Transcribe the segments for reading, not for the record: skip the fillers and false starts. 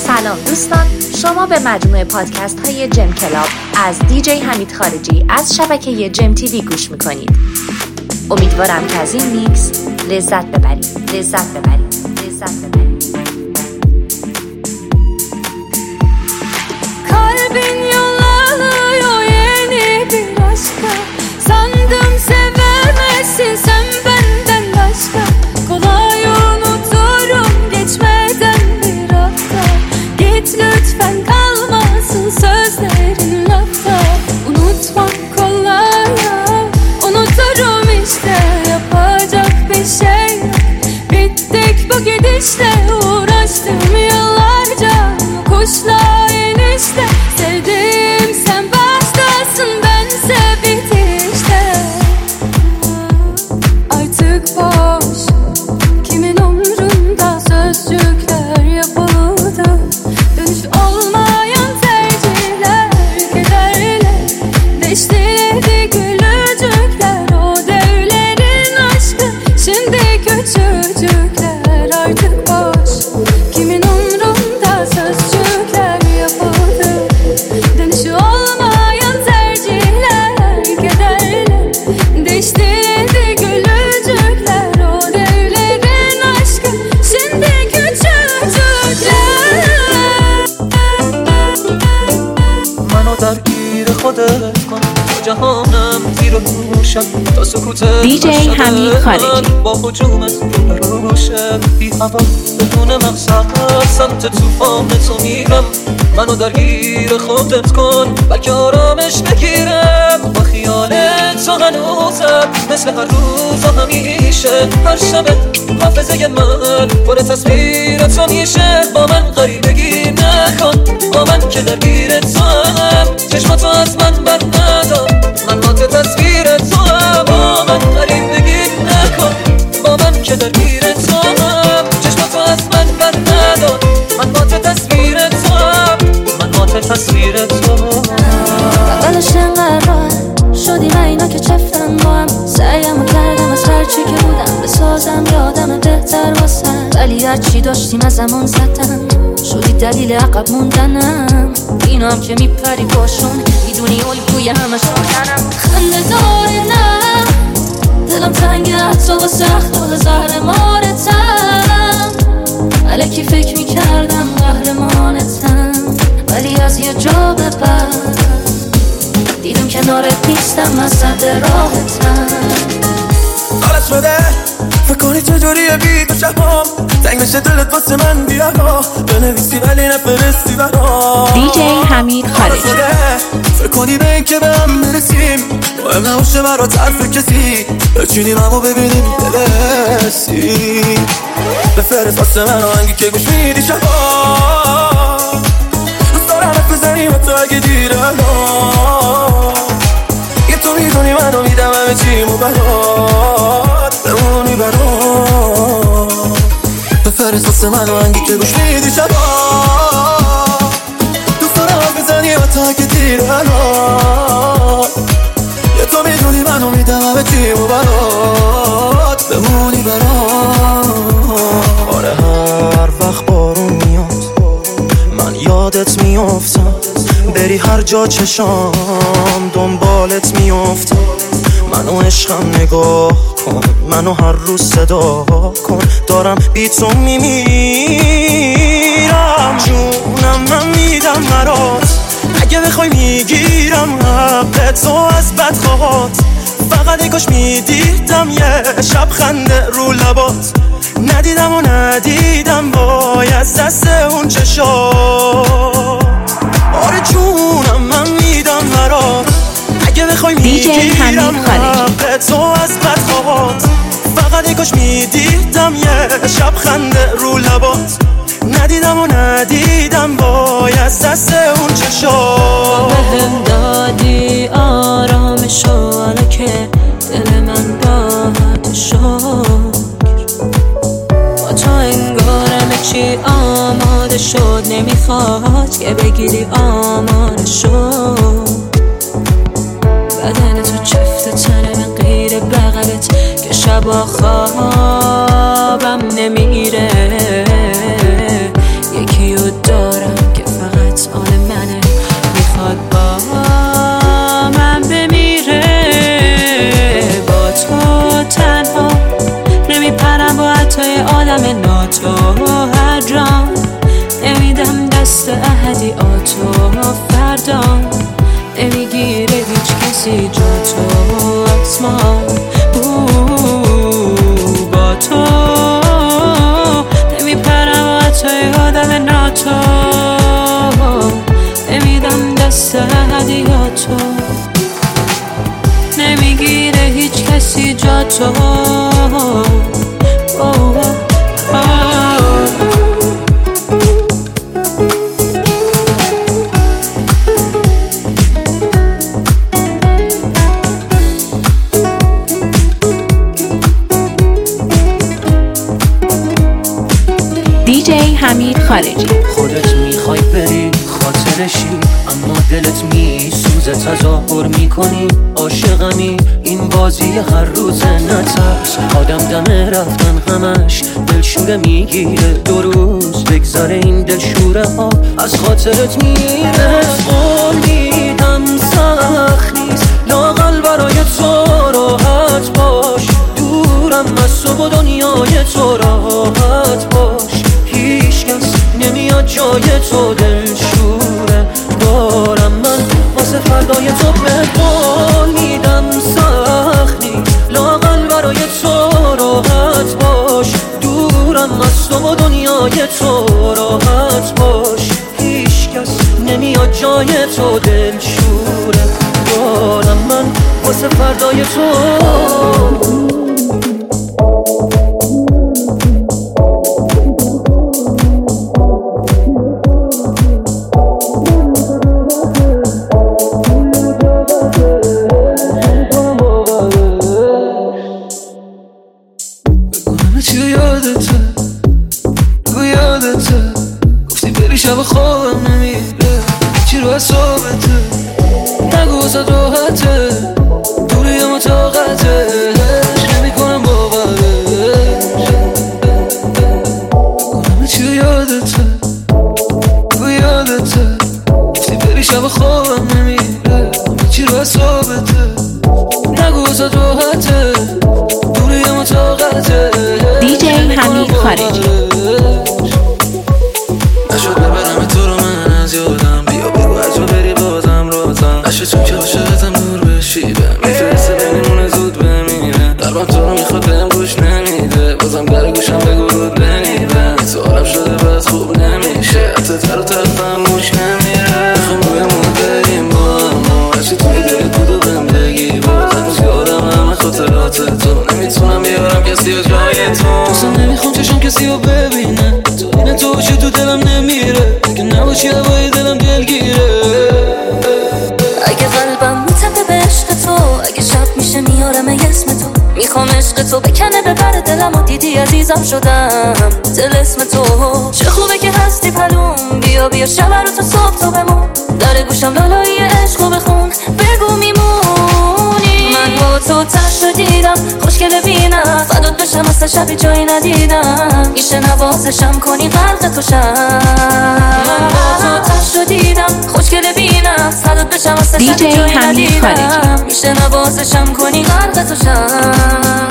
سلام دوستان، شما به مجموعه پادکست های جم کلاب از دیجی حمید خارجی از شبکه جم تیوی گوش میکنید. امیدوارم که از این میکس لذت ببرید. Kalbin yollanıyor yeni bir aşka. Sandım sevemezsin sen benden başka. Kolay unuturum geçmeden bir hafta. Git lütfen kalmasın sözlerin lafta. Unutmak kolay ya, unuturum işte. Yapacak bir şey yok. Bittik bu gidişle, uğraştım yıllarca kuşla enişte. Sevdim sen başkasın, bense bitişte. Artık boş, kimin umrunda sözcükler yapıldı. Dönüş olmayan tercihler kederle deştiledi gülücükler. O devlerin aşkı şimdi küçücükler. Artık boş, kimin umrunda sözcükler yapıldı. Dönüşü olmayan tercihler kederle deştiledi gülücükler. O devlerin aşkı şimdi küçücükler. منو درگیر خودت کن، جهانم زیر و روشم تا سکوت دیجی حمید خارجی با هجومت روشم بی هوا بدون مقصد سمت توفان تو میرم. منو درگیر خودت کن بلکه آرامش بگیرم. با خیال تو هنوزم مثل هر روز و همیشه. هر شب حافظه من پر تصویر تو میشه. با من غریبگی نکن، با من که درگیر تو هم. چشماتو از من بر ندار، من با تو تصویر تو هم. با من غریبگی نکن، با من که درگیر تو هم. چشماتو از من بر ندار، من با تو تصویر تو هم. من با تو تصویر تو هم. بغلش انقدر شدیم اینا که چفتن با هم. سعیمو کردم از هرچی که بودم بسازم یادم بهتر واسم. ولی هرچی داشتیم از زمان زدم شدی دلیل عقب موندنم. اینا هم که میپری باشون میدونی الگوی همش آدنم. خنده داره نه دلم تنگه حتی و سخت و زهر مارتم. الکی فکر میکردم قهرمانتم، ولی از یه جا به بعد دیدم کنارت نیستم، از صد راحتم. حالت شده فکر کنی چجوریه بی تو شبام تنگ بشه دلت واسه من بیا بنویسی ولی نفرستی برام. دیجی حمید خارجی فکر کنی به این که به هم برسیم مهم نباشه برات حرف کسی. بچینیم همو ببینیم دلسی. بفرست واسه من آهنگی که گوش میدی شبام. دوست دارم حرف بزنیم حتی اگه دیره الان. یه تو میدونی منو میدم همه چیمو برات بمونی برام. بفرست واسه من آهنگی که گوش میدی شبام. دوست دارم حرف بزنیم حتی اگه دیره الان. یه تو میدونی منو میدم همه چیمو برات بمونی برام. آره هر وقت بارون میاد من یادت میافتم. بری هر جا چشام دنبالت میافتم. منو عشقم نگاه کن، منو هر روز صدا کن. دارم بی تو میمیرم، جونم من میدم برات. اگه بخوای میگیرم حق تو از بدخواهات. فقط نگاش میدیدم یه شب خنده رو لبات. ندیدم و ندیدم باید دست اون چشات. آره جونم من میدم برات. اگه بخوای میگیرم حق تو از بدخواهات. فقط نگاش میدیدم یه شب خنده رو لبات. ندیدم و ندیدم باید دست اون چشات. بهم دادی آرامشو حالا که دل من راحت شد. با تو انگارم چی آماده شد. نمیخواد که بگیری آماده شد. بدن تو چفت تنه من غیر بغلت که شبا خوابم نمیره. یکی رو دارم دست احدیاتو فردا نمیگیره هیچ کسی جاتو آسمان با تو نمیپرم و حتی یادم ناتو نمیدم دست هدیاتو نمیگیره هیچ کسی جاتو دیجی حمید خارجی. خودت میخوای بری خاطرشی اما دلت میسوزه تظاهر میکنی عاشقمی این بازی هر روز نترس آدم دم رفتن همش دلشوره میگیره 2 روز بگذاره این دلشوره ها از خاطرت میره قول میدم سخت نیست لااقل برای تو راحت باش دورم از تو و دنیای تو راحت باش هیچ کس نمیاد جای تو دلشوره دارم من واسه فردای تو به قول میدم سخت نیست لااقل برای تو راحت باش دورم از تو و دنیای تو راحت باش هیچ کس نمیاد جای تو دلشوره دارم من واسه فردای تو شب خوابم نمیره چی رو حسابته نگو واسه راحته دوری اما طاقتش نمی کنم باورش بکنم چی رو یادته تو یادته گفتی بری شب خوابم نمیره چی رو حسابته نگو واسه راحته دوری اما طاقتش دیجی حمید خارجی. نشد ببرم تو رو من از یادم بیا بگو از تو بری بازم رازم عشقتون که عاشقتم نور بشیبه میفرسته بینیمونه زود بمیره قلبم تو رو میخواد بهم گوش نمیده بازم در گوشم بگو رود بنیبه تو عالم شده بعد خوب نمیشه حتی تر و ترفم موش نمیره میخوام رویمون بریم با اما هرچی توی دل کودو بهم بگی بازم یادم همه خاطرات تو نمیتونم بیارم کسی و جای تو دوستم نمیخوام چشم کسی رو ببینه تو اینه تو باشی تو دلم نمیره اگه نباشی هوای دلم دلگیره اگه قلبم میتپه به عشق تو اگه شب میشه میارم اسم تو میخوام عشق تو بکنه ببره دلم و دیدی عزیزم شدم دل اسم تو چه خوبه که هستی پلوم بیا بیا شب رو تا صبح تو بمون در گوشم لالایی عشق رو بخون بگو میمونی من با تو تشت رو دیدم خوشگل بینم فدات بشم اصلا شبی جایی ندیدم میشه نوازشم کنی غرق تو شم من با تو تشت رو دیدم خوشگل بینم فدات بشم اصلا شبی جایی ندیدم میشه نوازشم کنی غرق تو شم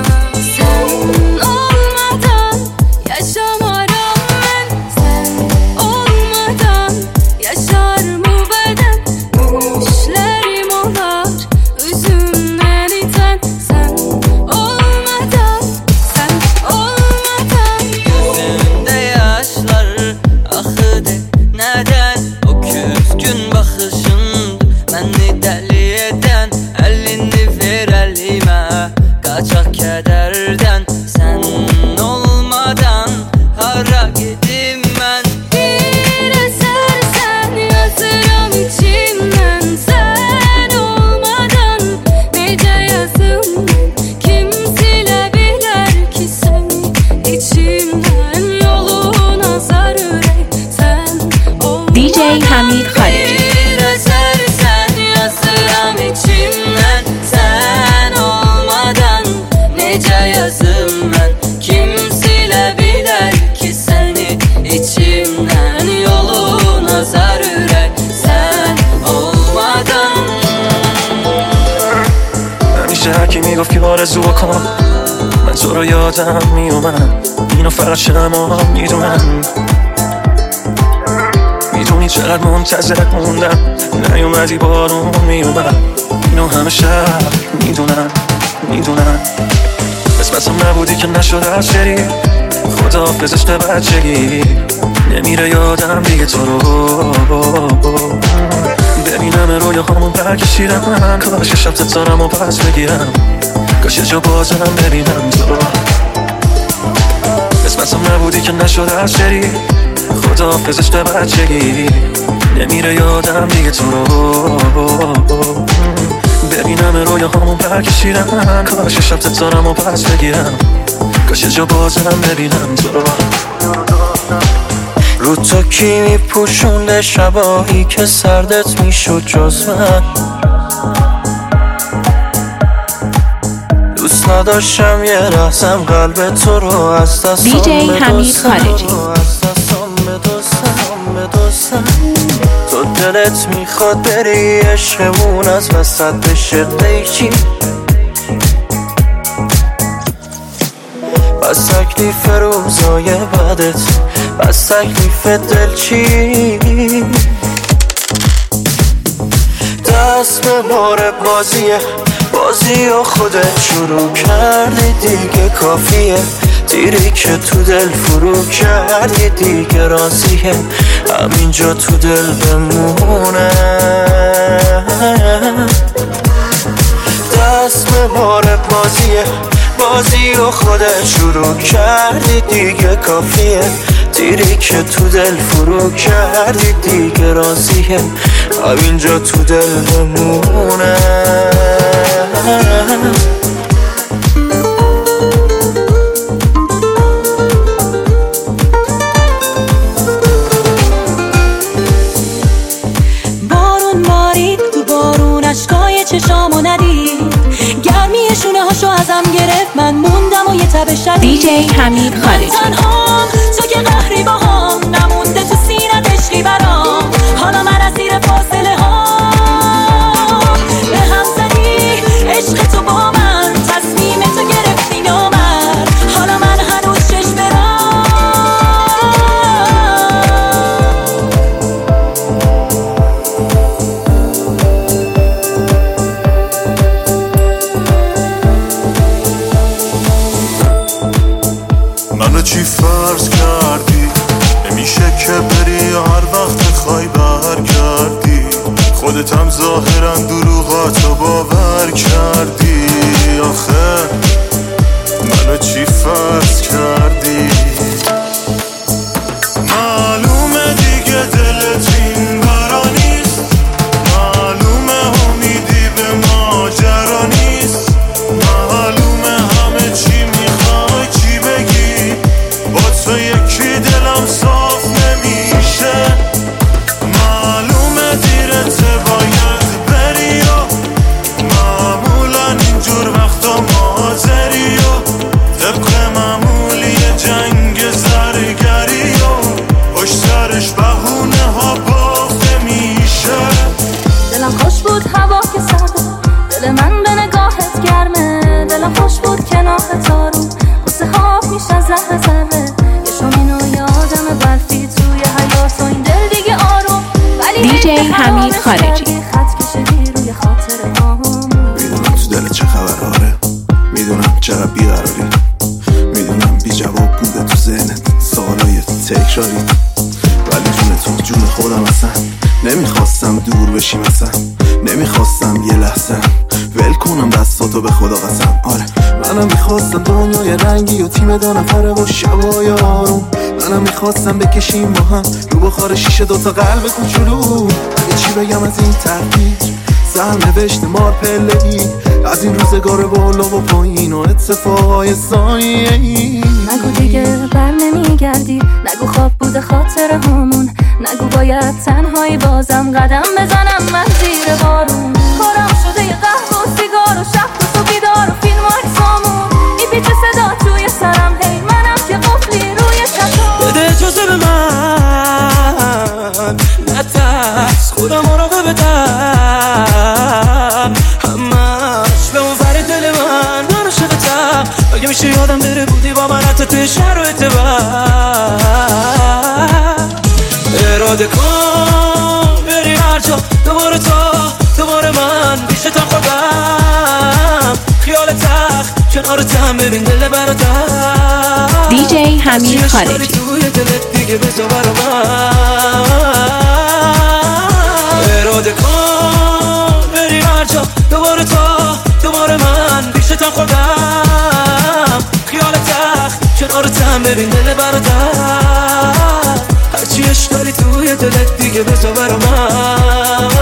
Kaçak kederden sen olmadan hara gittim ben Bir esersen yazırım içimden sen olmadan nece yazım kim silebilir ki seni içimden yoluna zar yürek sen olmadan دیجی حمید خارجی. Bir esersen yazırım içimden sen olmadan nece yazım ben kim silebilir ki seni içimden yoluna zar yürek sen olmadan همیشه هرکی میگفت که آرزو بکنم من تو رو یادم میومدم اینو فقط شما میدونم چقدر منتظرت موندم، نیومدی بارون میومد، اینو همه شب میدونن قسمتم نبودی که نشد از شری، خدا پزشت بچگی نمیره یادم دیگه تو رو ببینم رویا همون برکشیدم، کاش شب تتارم و پس بگیرم، کاش یه جا بازم ببینم تو قسمتم نبودی که نشد از شری، خدا پزشت بچگی نمیره یادم دیگه تو رو ببینم رویا همون برکشیدم، کاش شب تتارم و پس بگیرم، کاش یه جا بازم ببینم تو رو تو کی میپوشونده شبایی که سردت میشد جز من، دوست نداشتم یه لحظم قلب تو رو از دستم بدوستم، تو دلت میخواد بری عشقمون از وسط بشه قیچی، بس تکلیف روزای بدت، بس تکلیف دل چی، دست به بار بازی و خودت شروع کردی دیگه کافیه، تیری که تو دل فرو کردی دیگه راضیه، همینجا تو دل بمونه، دست به بار بازی و خودت شروع کردی دیگه کافیه، تیری که تو دل فرو کردی دیگه راضیه، همینجا تو دل بمونه. بارون بارید تو بارون اشکای چشامو ندید، گرمی شونه هاشو ازم گرفت، من موندم و یه تب شدید. دیجی حمید خارجی تنها تو که قهری با هم نمونده تو سینت عشقی برام، حالا من از زیر فاصله ها به هم زدی، عشق تو با من تصمیم تو گرفتی نامر، حالا من هنوز چشم برم منو چی فرض کردی، نمیشه که بری هر وقت خواهی برگردی، خودت هم ظاهرا دروغاتو باور کردی، آخه منو چی فرض کردی، معلومه دیگه دلت این برا نیست، معلومه امیدی به ماجرا نیست، معلومه همه چی میخوای چی بگی، با تو یکی دلم صاف نمیشه، معلومه دیرت باید بری و معمولا اینجور وقتا مازری و طبق معمولی جنگ زرگری و پشت سرش بهونه ها باخته میشه. دلم خوش بود هوا که سرده، دل من به نگاهت گرمه، دلم خوش بود کنار تارو قصه ها میشه زهر زره، یه شامینو یادم برفی توی حیات و این دل دیگه آروم، ولی دیجی حمید خارجی خط کشیدی روی خاطر هامون، میدونم تو دل چه خبره، میدونم چقدر بیقراری، میدونم بی جواب بوده تو ذهنت سوالای تکراری، ولی جون خودم اصلا نمیخواستم دور بشیم، اصلا نمیخواستم یه لحظه ول کنم دستاتو به خدا قسم، آره منم میخواستم دنیای رنگی و تیم دو نفره و شبای آروم، منم میخواستم بکشیم با هم رو بخار شیشه دوتا قلب کوچولو، اگه چی بگم از این تحقیق سرنوشت مار پله‌ای، از این روزگار بالا و پایین و اتفاقای ثانیه‌ای، نگو دیگه بر نمیگردی، نگو خواب بوده خاطر همون، نگو باید تنهایی بازم قدم بزنم من زیر بارون، کارم شده یه قهوه و سیگار و شب و تو بیدار و فیلم و عکسامون، میپیچه صدا توی سرم، هی منم که قفلی روی شطور، بده اجازه به من نترس، خودم مراقبتم، همش به اون ور دل من عاشقتم، اگه میشه یادم بره بودی با من حتی توی شرایط بد، اراده کن کنارتم ببین دل برادر دیجی حمید خارجی توی دلت دیگه بذار برا من اراده کن بریم هر جا دوباره دوباره من پیشتم خودم خیال تخت کنارتم ببین دل برادر هرچی عشق داری توی دلت دیگه بذار برا من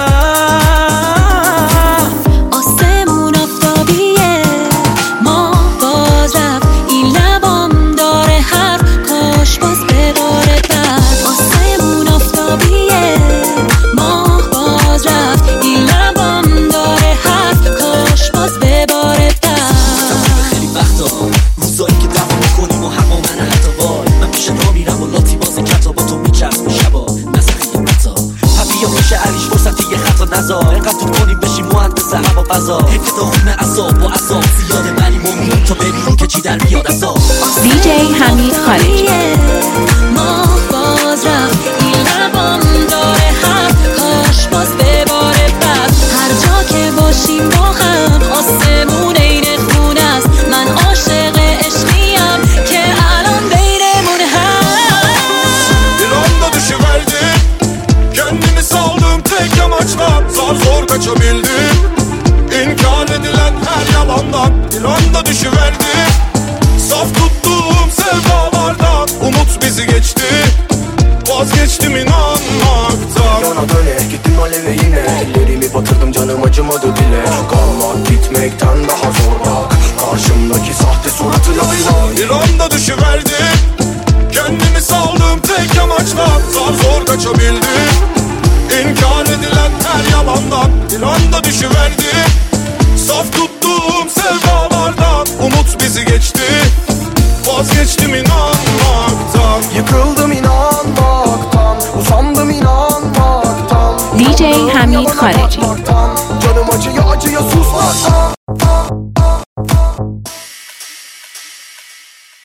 آسمون آفتابیه ما باز رفت این لبام داره حرف کاش باز بباره بعد آسمون آفتابیه ما باز رفت این لبام داره حرف کاش باز بباره بعد خیلی وقتا روزایی که دعوا میکنیم و حقا من حتی وای من پیش را میرم و لاتی بازی کتا با تو میچرم شبا نزخی متا حبیه باشه علیش فرصتی یه خطا نزار اینقدر تو کنیم بشیم مهندس هوا فضا ابتدا خون اصاب و عذاب زیاده ولی مومین تا ببینیم که چی در بیاد عذاب دیجی حمید خارجی ما باز رفت این لبام داره حرف کاش باز بباره بعد هر جا که باشیم با هم آسمون عین خون است من عاشق عشقیم که الان بینمون هست Dilanla düşüverdim Kendimi saldım tek amaçla Zar zor kaçabildim İnkar edilen her yalandan Dilanla düşüverdim Saf tuttuğum sevdalardan Umut bizi geçti Vazgeçtim inanmaktan Yana döne gittim aleve yine Ellerimi batırdım canım acımadı bile Kalmak gitmekten daha zor bak Karşımdaki sahte suratı lay lay Bir anda düşüverdim Kendimi saldım tek amaçla Zar zor kaçabildim İnkar edilen her yalandan Bir anda düşüverdim Saf tuttuğum sevdalardan Umut bizi geçti Vazgeçtim inanmaktan Yıkıldım inanmaktan Usandım inanmaktan دیجی حمید خارجی